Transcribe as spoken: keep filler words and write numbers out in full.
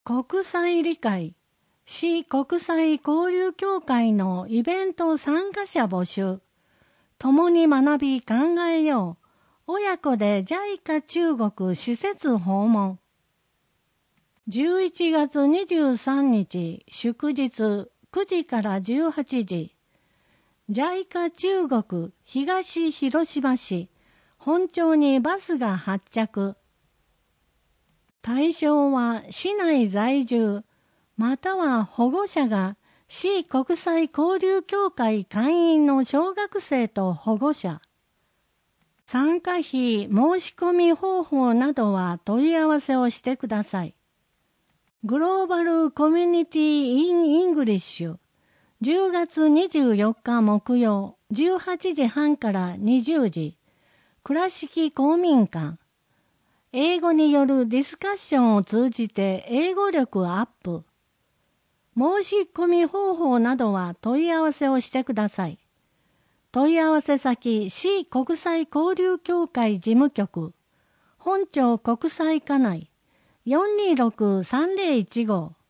国際理解、市国際交流協会のイベント参加者募集。共に学び考えよう。親子で ジャイカ 中国施設訪問。じゅういちがつにじゅうさんにち祝日くじからじゅうはちじ。ジャイカ 中国東広島市本町にバスが発着。対象は市内在住、または保護者が市国際交流協会会員の小学生と保護者。参加費申し込み方法などは問い合わせをしてください。グローバルコミュニティインイングリッシュじゅうがつにじゅうよっか木曜じゅうはちじはんからにじゅうじ倉敷公民館。英語によるディスカッションを通じて英語力アップ。申し込み方法などは問い合わせをしてください。問い合わせ先市国際交流協会事務局本町国際課内 よんにーろくさんぜろいちご